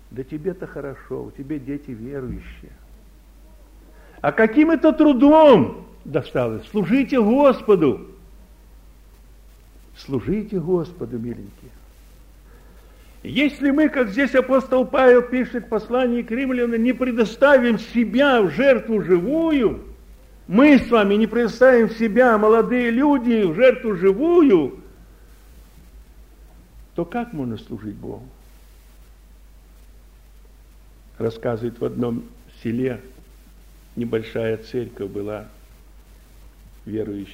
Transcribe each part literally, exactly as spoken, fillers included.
Да тебе-то хорошо, у тебя дети верующие. А каким это трудом досталось? Служите Господу. Служите Господу, миленькие. Если мы, как здесь апостол Павел пишет в послании к римлянам, не предоставим себя в жертву живую, мы с вами не предоставим себя, молодые люди, в жертву живую, то как можно служить Богу? Рассказывает, в одном селе небольшая церковь была верующих.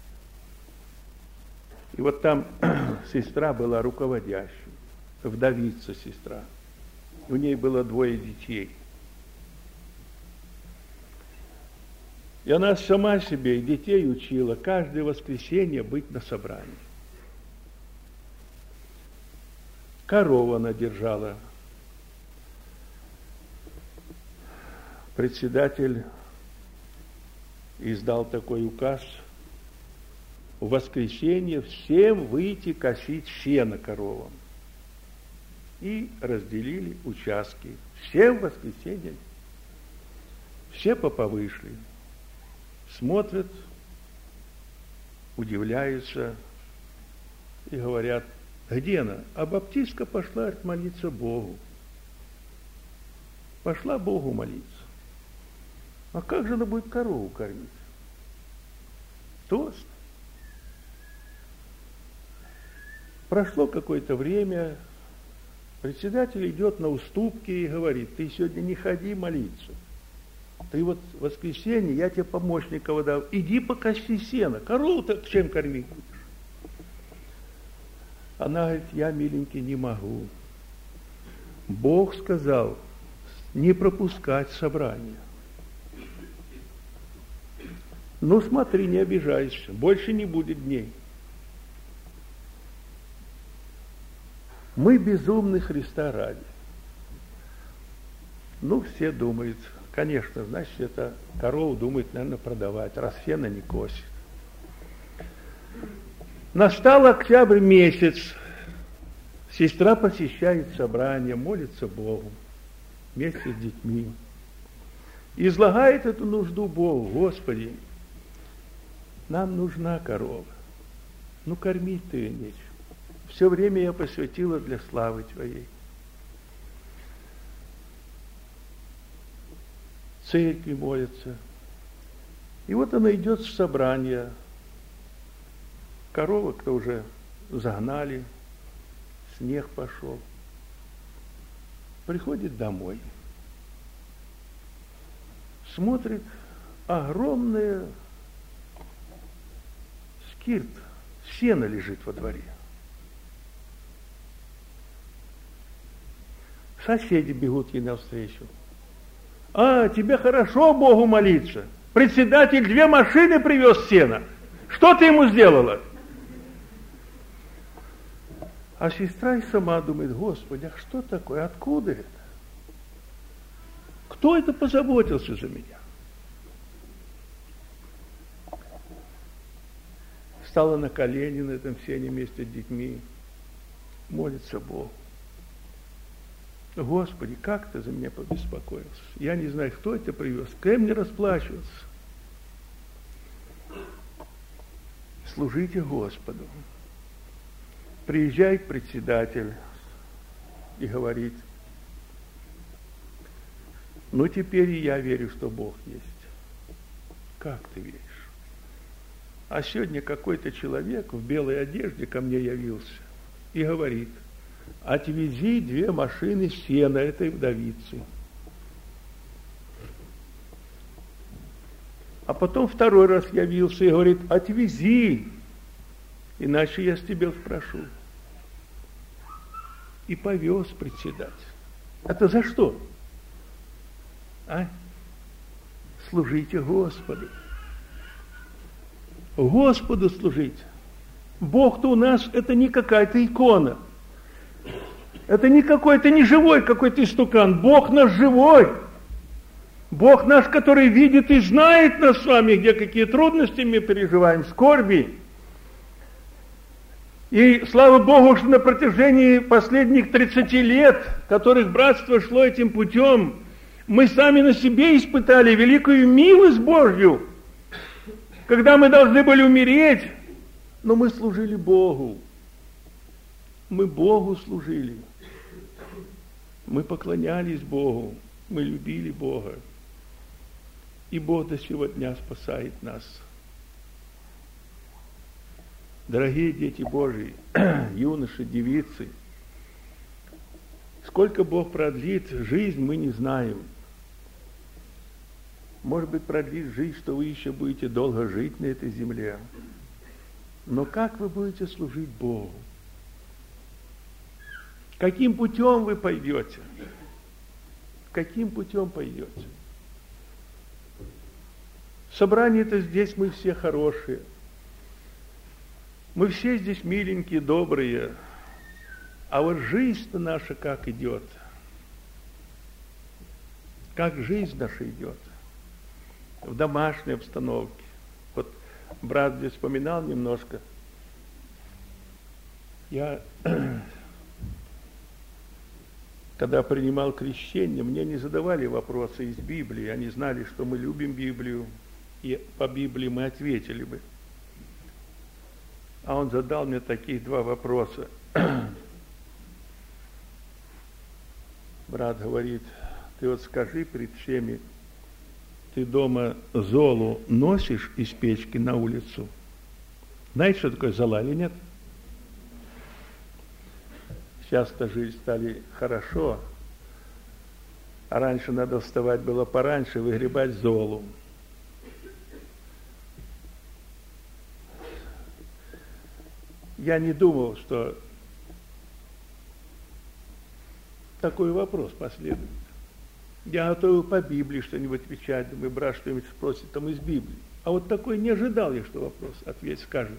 И вот там сестра была руководящей, вдовица сестра. У ней было двое детей. И она сама себе и детей учила каждое воскресенье быть на собрании. Корову она держала. Председатель издал такой указ: в воскресенье всем выйти косить сено коровам. И разделили участки. Все в воскресенье. Все попа вышли. Смотрят, удивляются и говорят: где она? А баптистка пошла молиться Богу. Пошла Богу молиться. А как же она будет корову кормить? Тост. Прошло какое-то время, председатель идет на уступки и говорит: ты сегодня не ходи молиться. Ты вот в воскресенье, я тебе помощника дал, иди покоси сено. Корову-то чем кормить будешь? Она говорит: я, миленький, не могу. Бог сказал не пропускать собрание. Ну смотри, не обижайся, больше не будет дней. Мы безумны Христа ради. Ну, все думают, конечно, значит, это корову думает, наверное, продавать, раз сено не косит. Настал октябрь месяц, сестра посещает собрание, молится Богу вместе с детьми. Излагает эту нужду Богу: Господи, нам нужна корова, ну кормить-то ее нечем. Все время я посвятила для славы Твоей. Церкви молятся. И вот она идет в собрание. Коровок-то уже загнали, снег пошел. Приходит домой. Смотрит, огромная скирт, сено лежит во дворе. Соседи бегут ей навстречу. А, тебе хорошо Богу молиться. Председатель две машины привез сена. Что ты ему сделала? А сестра и сама думает: Господи, а что такое? Откуда это? Кто это позаботился за меня? Стала на колени на этом сене вместе с детьми, молится Богу. Господи, как ты за меня побеспокоился? Я не знаю, кто это привез, с кем мне расплачиваться. Служите Господу. Приезжает председатель и говорит: ну теперь и я верю, что Бог есть. Как ты веришь? А сегодня какой-то человек в белой одежде ко мне явился и говорит: отвези две машины сена этой вдовицы. А потом второй раз явился и говорит: отвези, иначе я с тебя спрошу. И повез председатель. Это за что? А? Служите Господу. Господу служить. Бог-то у нас это не какая-то икона. Это не какой-то не живой какой-то истукан. Бог наш живой. Бог наш, который видит и знает нас с вами, где какие трудности мы переживаем, скорби. И слава Богу, что на протяжении последних тридцати лет, которых братство шло этим путем, мы сами на себе испытали великую милость Божью, когда мы должны были умереть, но мы служили Богу. Мы Богу служили. Мы поклонялись Богу. Мы любили Бога. И Бог до сего дня спасает нас. Дорогие дети Божьи, юноши, девицы, сколько Бог продлит жизнь, мы не знаем. Может быть, продлит жизнь, что вы еще будете долго жить на этой земле. Но как вы будете служить Богу? Каким путем вы пойдете? Каким путем пойдете? Собрание-то здесь мы все хорошие. Мы все здесь миленькие, добрые. А вот жизнь-то наша как идет? Как жизнь наша идет? В домашней обстановке. Вот брат здесь вспоминал немножко. Я, когда принимал крещение, мне не задавали вопросы из Библии. Они знали, что мы любим Библию, и по Библии мы ответили бы. А он задал мне таких два вопроса. Брат говорит, ты вот скажи перед всеми, ты дома золу носишь из печки на улицу? Знаете, что такое зола или нет? Сейчас-то жизнь стали хорошо, а раньше надо вставать было пораньше, выгребать золу. Я не думал, что такой вопрос последует. Я готовил по Библии что-нибудь отвечать, думаю, брат что-нибудь спросит там из Библии. А вот такой не ожидал я, что вопрос ответь скажет.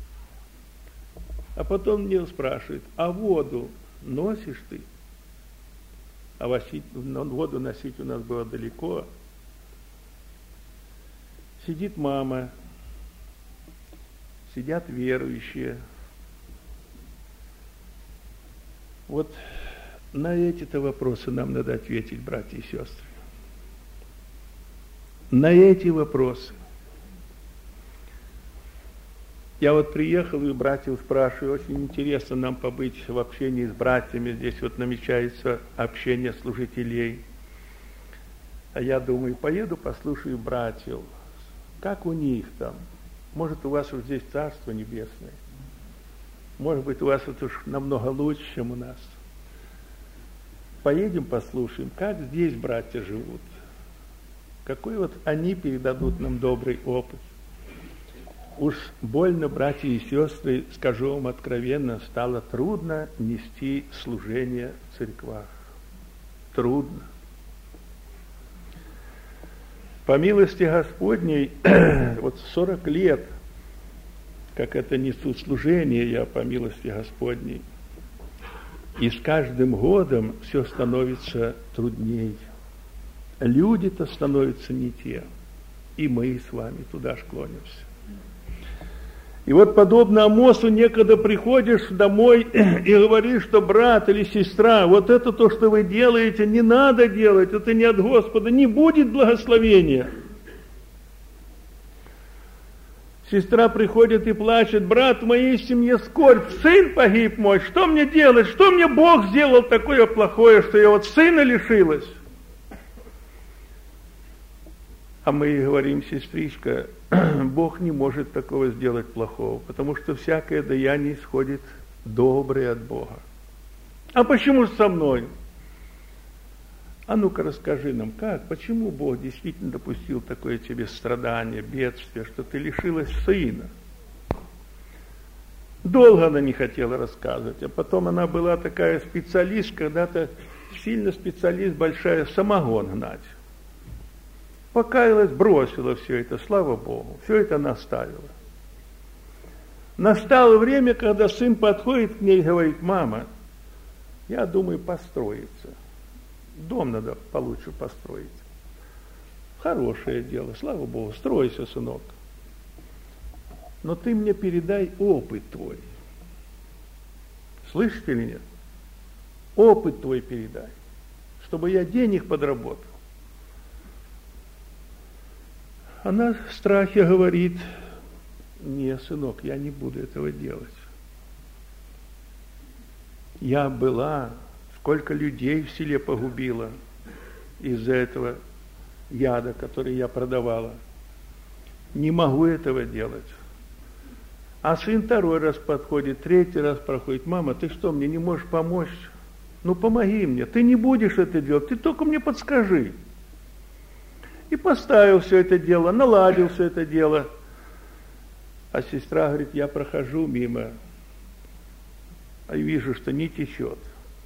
А потом мне спрашивает, а воду носишь ты? А воду носить у нас было далеко. Сидит мама, сидят верующие. Вот на эти-то вопросы нам надо ответить, братья и сестры. На эти вопросы. Я вот приехал и братьев спрашиваю, очень интересно нам побыть в общении с братьями. Здесь вот намечается общение служителей. А я думаю, поеду послушаю братьев. Как у них там? Может, у вас уж здесь Царство Небесное. Может быть, у вас это уж намного лучше, чем у нас. Поедем послушаем, как здесь братья живут. Какой вот они передадут нам добрый опыт. Уж больно, братья и сестры, скажу вам откровенно, стало трудно нести служение в церквах. Трудно. По милости Господней, вот сорок лет, как это несу служение я по милости Господней, и с каждым годом все становится трудней. Люди-то становятся не те, и мы с вами туда ж клонимся. И вот подобно Амосу некогда приходишь домой и говоришь, что брат или сестра, вот это то, что вы делаете, не надо делать, это не от Господа, не будет благословения. Сестра приходит и плачет, брат, в моей семье скорбь, сын погиб мой, что мне делать, что мне Бог сделал такое плохое, что я вот сына лишилась? А мы говорим, сестричка, Бог не может такого сделать плохого, потому что всякое даяние исходит доброе от Бога. А почему же со мной? А ну-ка расскажи нам, как, почему Бог действительно допустил такое тебе страдание, бедствие, что ты лишилась сына? Долго она не хотела рассказывать, а потом она была такая специалист, когда-то сильно специалист, большая, самогон гнать. Покаялась, бросила все это, слава Богу, все это она оставила. Настало время, когда сын подходит к ней и говорит, мама, я думаю построиться. Дом надо получше построить. Хорошее дело, слава Богу, стройся, сынок. Но ты мне передай опыт твой. Слышите или нет? Опыт твой передай, чтобы я денег подработал. Она в страхе говорит: не, сынок, я не буду этого делать. Я была, сколько людей в селе погубила из-за этого яда, который я продавала. Не могу этого делать. А сын второй раз подходит, третий раз проходит: мама, ты что, мне не можешь помочь? Ну помоги мне, ты не будешь это делать, ты только мне подскажи. И поставил все это дело, наладил все это дело. А сестра говорит: я прохожу мимо, а вижу, что не течет.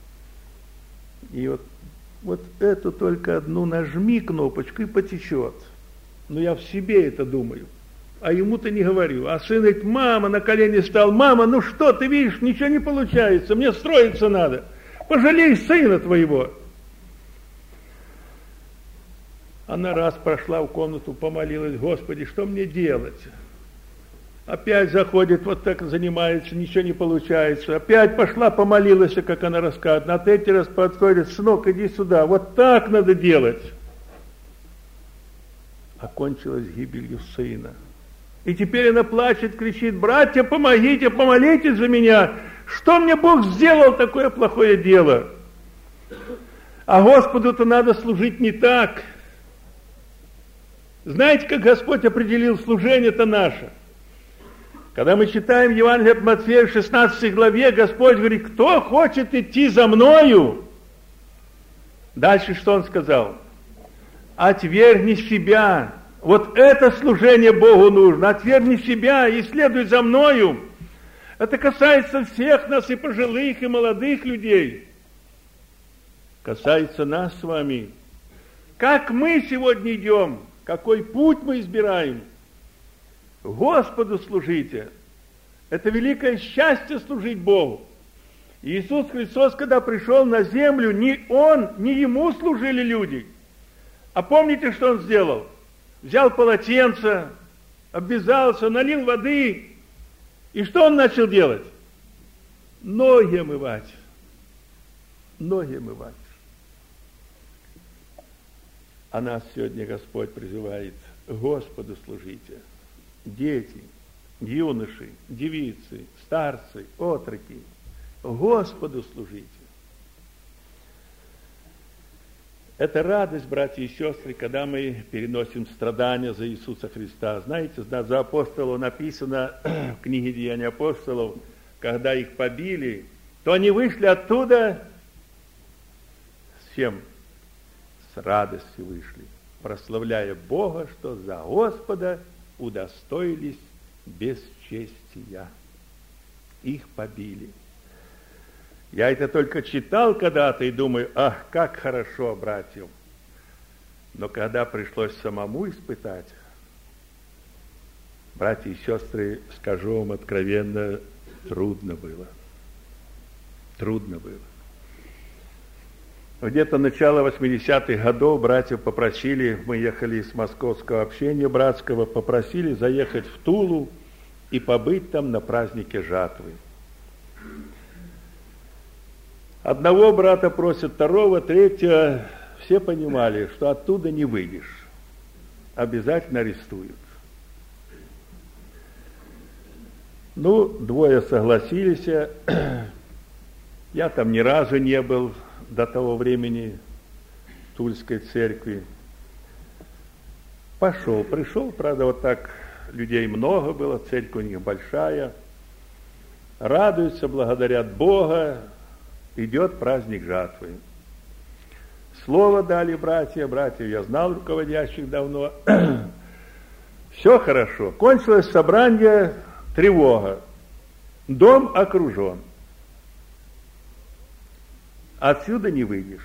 И вот, вот эту только одну нажми кнопочку и потечет. Но я в себе это думаю, а ему-то не говорю. А сын говорит: мама, на колени стал: мама, ну что, ты видишь, ничего не получается, мне строиться надо. Пожалей сына твоего. Она раз прошла в комнату, помолилась: Господи, что мне делать? Опять заходит, вот так занимается, ничего не получается. Опять пошла, помолилась, как она рассказывает. На третий раз подходит: сынок, иди сюда, вот так надо делать. Окончилась гибелью сына. И теперь она плачет, кричит: братья, помогите, помолитесь за меня. Что мне Бог сделал такое плохое дело? А Господу-то надо служить не так. Знаете, как Господь определил служение-то наше? Когда мы читаем Евангелие от Матфея в шестнадцатой главе, Господь говорит: кто хочет идти за мною? Дальше что Он сказал? Отвергни себя. Вот это служение Богу нужно. Отвергни себя и следуй за мною. Это касается всех нас, и пожилых, и молодых людей. Касается нас с вами. Как мы сегодня идем, какой путь мы избираем. Господу служите. Это великое счастье служить Богу. Иисус Христос, когда пришел на землю, ни Он, ни Ему служили люди. А помните, что Он сделал? Взял полотенце, обвязался, налил воды. И что Он начал делать? Ноги омывать. Ноги омывать. А нас сегодня Господь призывает: Господу служите. Дети, юноши, девицы, старцы, отроки, Господу служите. Это радость, братья и сестры, когда мы переносим страдания за Иисуса Христа. Знаете, за апостолов написано в книге Деяний апостолов, когда их побили, то они вышли оттуда с чем? С радостью вышли, прославляя Бога, что за Господа удостоились бесчестия. Их побили. Я это только читал когда-то и думаю: ах, как хорошо, братьям. Но когда пришлось самому испытать, братья и сестры, скажу вам откровенно, трудно было. Трудно было. Где-то начало восьмидесятых годов братьев попросили, мы ехали из московского общения братского, попросили заехать в Тулу и побыть там на празднике жатвы. Одного брата просят, второго, третьего. Все понимали, что оттуда не выйдешь. Обязательно арестуют. Ну, двое согласились. Я там ни разу не был до того времени в Тульской церкви. Пошел, пришел, правда, вот так людей много было, церковь у них большая. Радуются, благодарят Бога. Идет праздник жатвы. Слово дали братья, братьев я знал руководящих давно. Все хорошо. Кончилось собрание, тревога. Дом окружен. Отсюда не выйдешь.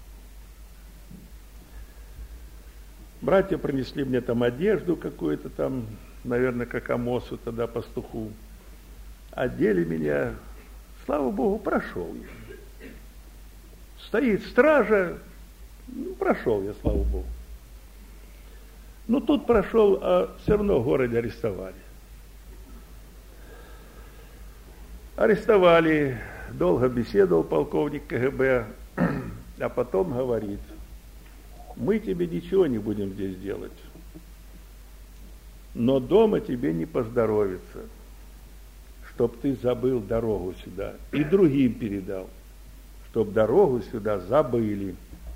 Братья принесли мне там одежду какую-то там, наверное, как Амосу тогда, пастуху. Одели меня. Слава Богу, прошел я. Стоит стража, ну, прошел я, слава Богу. Ну, тут прошел, а все равно в городе арестовали. Арестовали, долго беседовал полковник ка гэ бэ, а потом говорит: мы тебе ничего не будем здесь делать, но дома тебе не поздоровится, чтоб ты забыл дорогу сюда, и другим передал, чтоб дорогу сюда забыли.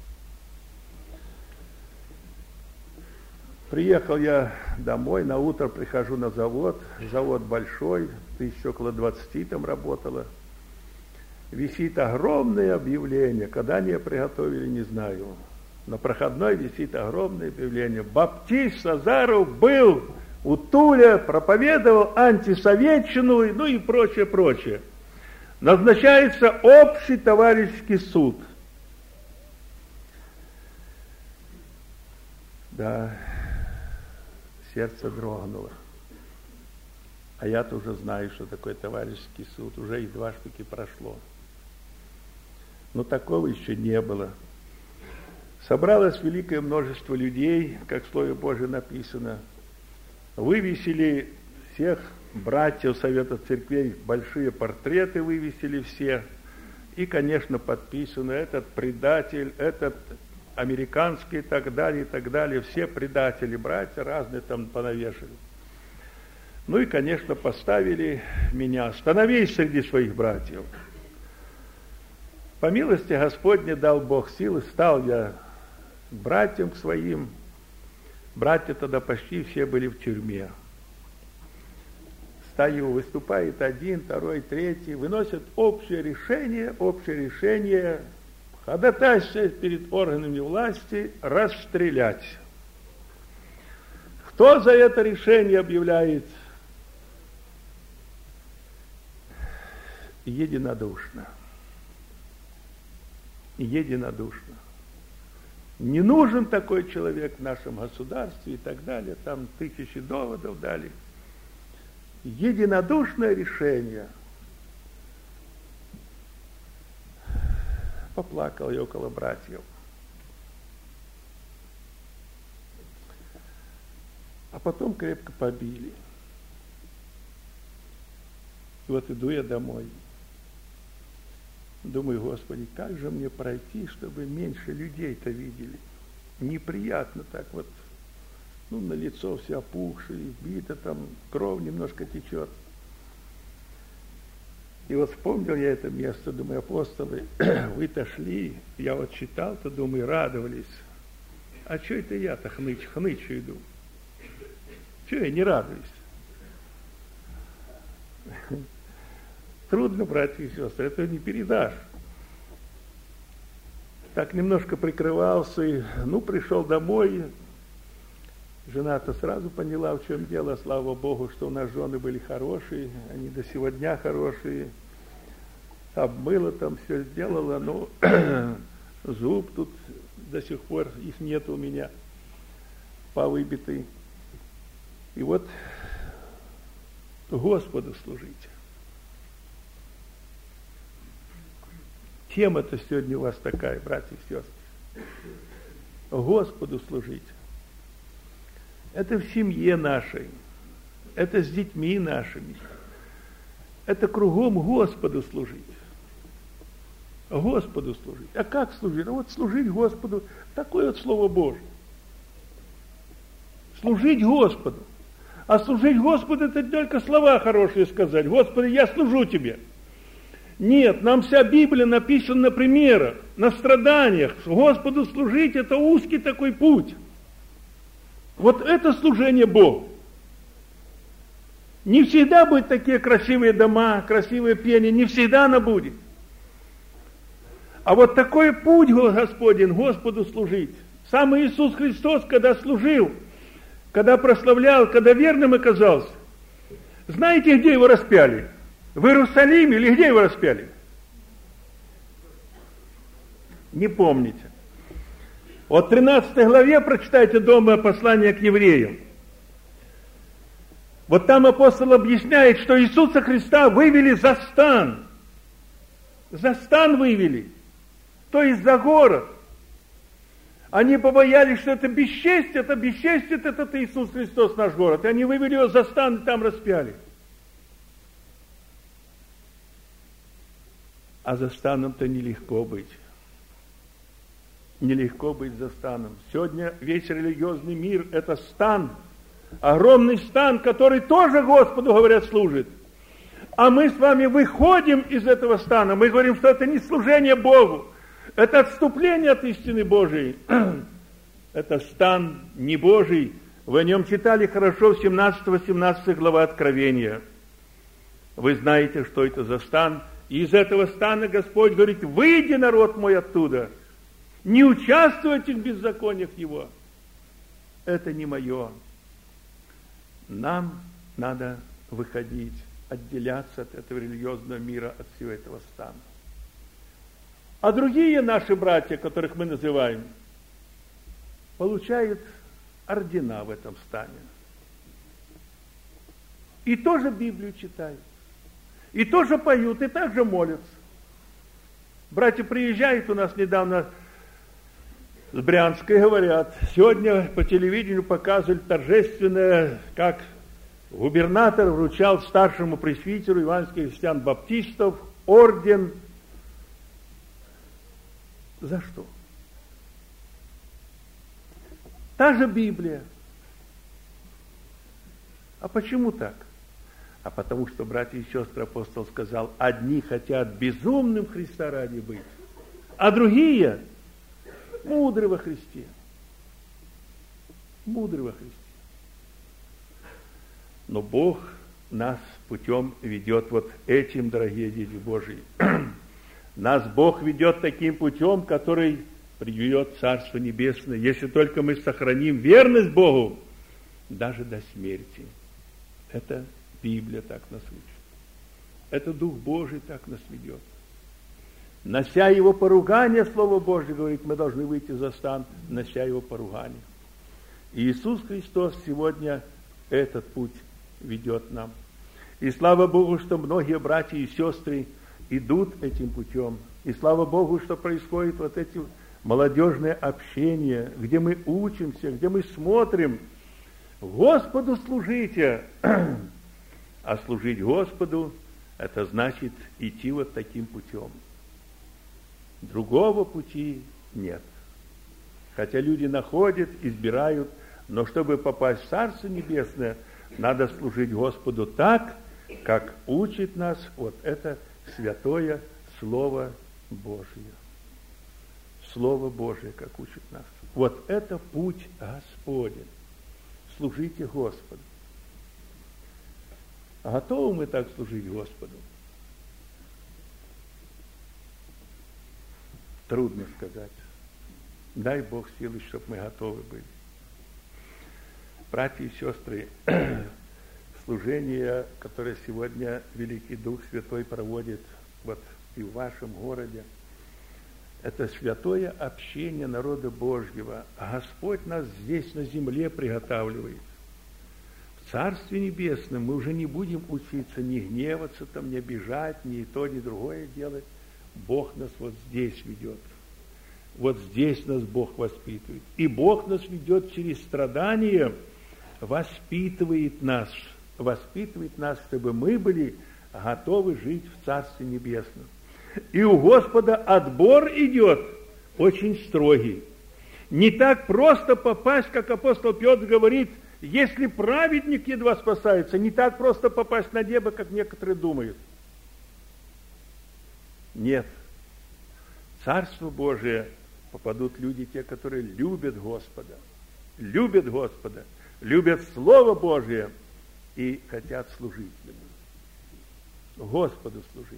Приехал я домой, на утро прихожу на завод, завод большой, тысяч около двадцати там работало. Висит огромное объявление, когда они приготовили, не знаю. На проходной висит огромное объявление: Баптист Сазаров был у Туля, проповедовал антисоветчину, ну и прочее, прочее. Назначается общий товарищеский суд. Да, сердце дрогнуло. А я-то уже знаю, что такое товарищеский суд, уже и два штуки прошло. Но такого еще не было. Собралось великое множество людей, как в Слове Божьем написано. Вывесили всех братьев Совета Церквей, большие портреты вывесили все. И, конечно, подписано: этот предатель, этот американский и так далее, и так далее. Все предатели, братья разные там понавешали. Ну и, конечно, поставили меня: становись среди своих братьев. По милости Господне дал Бог силы, стал я братьям к своим. Братья тогда почти все были в тюрьме. Стою, выступает один, второй, третий, выносят общее решение, общее решение, ходатайствовать перед органами власти, расстрелять. Кто за это решение объявляет? Единодушно. Единодушно. Не нужен такой человек в нашем государстве и так далее. Там тысячи доводов дали. Единодушное решение. Поплакал я около братьев. А потом крепко побили. И вот иду я домой. Думаю: Господи, как же мне пройти, чтобы меньше людей-то видели? Неприятно так вот. Ну, на лицо все опухшее, бито, там кровь немножко течет. И вот вспомнил я это место, думаю: апостолы, вы-то шли, я вот читал-то, думаю, радовались. А что это я-то хнычь, хнычу иду? Чего я не радуюсь? Трудно, братья и сестры, это не передашь. Так немножко прикрывался, и, ну, пришел домой. Жена-то сразу поняла, в чем дело, слава Богу, что у нас жены были хорошие, они до сего дня хорошие. Обмыла там, все сделала, но зуб тут до сих пор, их нет у меня, повыбитый. И вот Господу служить. Тема-то сегодня у вас такая, братья и сестры. Господу служить. Это в семье нашей. Это с детьми нашими. Это кругом Господу служить. Господу служить. А как служить? А вот служить Господу. Такое вот Слово Божье. Служить Господу. А служить Господу — это только слова хорошие сказать. Господи, я служу Тебе. Нет, нам вся Библия написана на примерах, на страданиях. Господу служить — это узкий такой путь. Вот это служение Богу. Не всегда будут такие красивые дома, красивые пение, не всегда оно будет. А вот такой путь Господень, Господу служить. Сам Иисус Христос, когда служил, когда прославлял, когда верным оказался, знаете, где его распяли? В Иерусалиме или где его распяли? Не помните. Вот в тринадцатой главе прочитайте дома послание к евреям. Вот там апостол объясняет, что Иисуса Христа вывели за стан. За стан вывели. То есть за город. Они побоялись, что это бесчестие, это бесчестие, это Иисус Христос, наш город. И они вывели его за стан и там распяли. А за станом-то нелегко быть. Нелегко быть за станом. Сегодня весь религиозный мир – это стан. Огромный стан, который тоже Господу, говорят, служит. А мы с вами выходим из этого стана. Мы говорим, что это не служение Богу. Это отступление от истины Божией. Это стан не Божий. Вы о нем читали хорошо в семнадцатой-восемнадцатой глава Откровения. Вы знаете, что это за стан. И из этого стана Господь говорит: выйди, народ мой, оттуда. Не участвуйте в беззакониях его. Это не мое. Нам надо выходить, отделяться от этого религиозного мира, от всего этого стана. А другие наши братья, которых мы называем, получают ордена в этом стане. И тоже Библию читают. И тоже поют, и также молятся. Братья приезжают у нас недавно с Брянска и говорят: сегодня по телевидению показывали торжественное, как губернатор вручал старшему пресвитеру евангельских христиан-баптистов орден. За что? Та же Библия. А почему так? А потому что, братья и сестры, апостол сказал: одни хотят безумным Христа ради быть, а другие мудры во Христе. Мудры во Христе. Но Бог нас путем ведет вот этим, дорогие дети Божии. Нас Бог ведет таким путем, который приведет Царство Небесное, если только мы сохраним верность Богу даже до смерти. Это Библия так нас учит. Это Дух Божий так нас ведет. Нося его поругание, Слово Божье говорит, мы должны выйти за стан, нося его поругание. И Иисус Христос сегодня этот путь ведет нам. И слава Богу, что многие братья и сестры идут этим путем. И слава Богу, что происходит вот эти молодежные общения, где мы учимся, где мы смотрим. Господу служите. А служить Господу, это значит идти вот таким путем. Другого пути нет. Хотя люди находят, избирают, но чтобы попасть в Царство Небесное, надо служить Господу так, как учит нас вот это святое Слово Божие. Слово Божие, как учит нас. Вот это путь Господень. Служите Господу. Готовы мы так служить Господу? Трудно сказать. Дай Бог силы, чтобы мы готовы были. Братья и сестры, служение, которое сегодня Великий Дух Святой проводит вот и в вашем городе, это святое общение народа Божьего. А Господь нас здесь на земле приготавливает. В Царстве Небесном мы уже не будем учиться ни гневаться, там, ни обижать, ни то, ни другое делать. Бог нас вот здесь ведет. Вот здесь нас Бог воспитывает. И Бог нас ведет через страдания, воспитывает нас, воспитывает нас, чтобы мы были готовы жить в Царстве Небесном. И у Господа отбор идет очень строгий. Не так просто попасть, как апостол Петр говорит, если праведник едва спасается, не так просто попасть на небо, как некоторые думают. Нет. В Царство Божие попадут люди, те, которые любят Господа, любят Господа, любят Слово Божие и хотят служить Ему. Господу служить.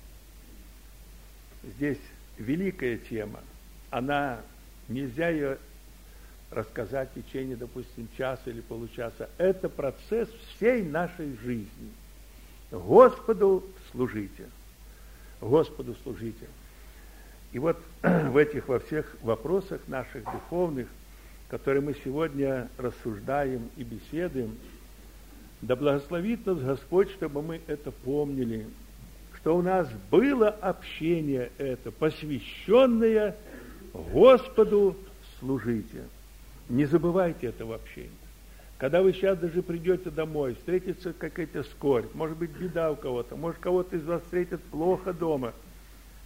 Здесь великая тема. Она, нельзя ее рассказать в течение, допустим, часа или получаса. Это процесс всей нашей жизни. Господу служите. Господу служите. И вот в этих, во всех вопросах наших духовных, которые мы сегодня рассуждаем и беседуем, да благословит нас Господь, чтобы мы это помнили, что у нас было общение это, посвященное Господу служите. Не забывайте этого общения. Когда вы сейчас даже придете домой, встретится какая-то скорбь, может быть, беда у кого-то, может, кого-то из вас встретит плохо дома.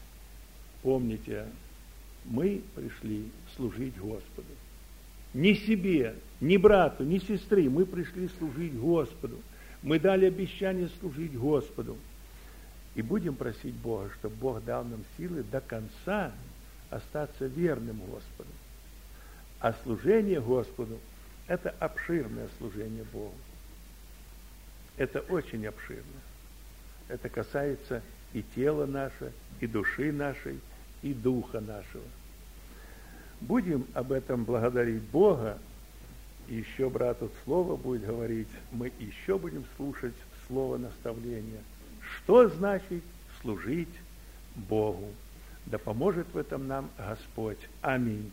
помните, мы пришли служить Господу. Не себе, ни брату, ни сестре, мы пришли служить Господу. Мы дали обещание служить Господу. И будем просить Бога, чтобы Бог дал нам силы до конца остаться верным Господу. А служение Господу – это обширное служение Богу. Это очень обширно. Это касается и тела нашего, и души нашей, и духа нашего. Будем об этом благодарить Бога. И еще брат тут слово будет говорить. Мы еще будем слушать слово наставления. Что значит служить Богу? Да поможет в этом нам Господь. Аминь.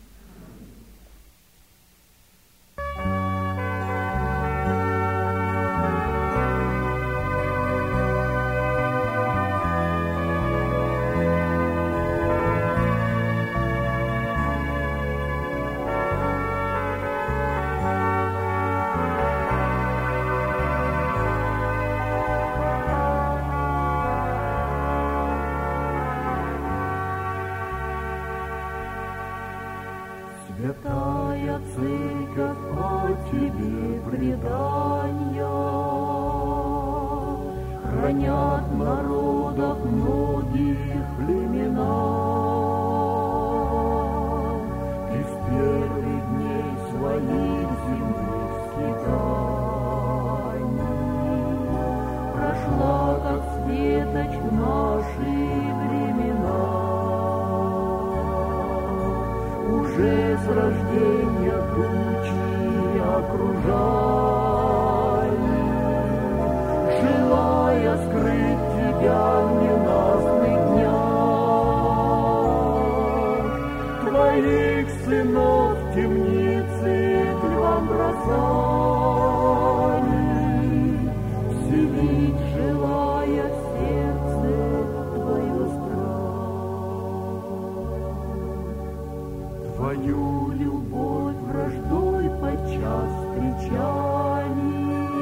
Святая Церковь о тебе предания хранят народов многих племена. Из первых дней своих земных скитаний прошла, как светоч наши времена. Уже с рождения тучи окружали, желая скрыть тебя в ненастных днях. Твоих сынов в темницы к львам бросали, вселить желая в сердце твое страх. Твою любовь враждой подчас встречали,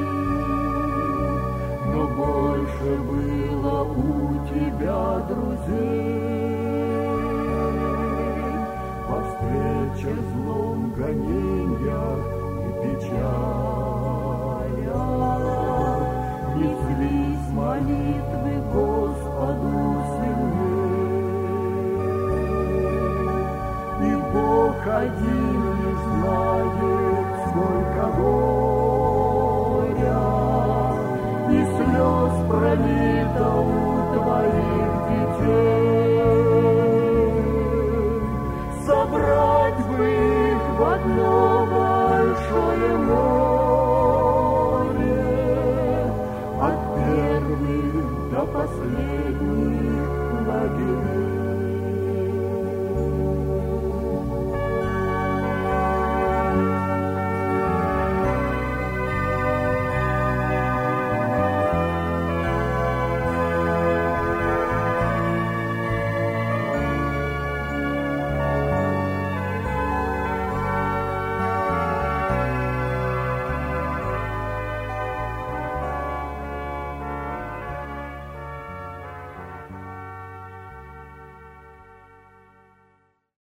но больше было у тебя друзей. По встрече злом, гонениях и печалях неслись молитвы Господу сильней. И Бог один не знает, сколько горя и слез пролито у твоих детей.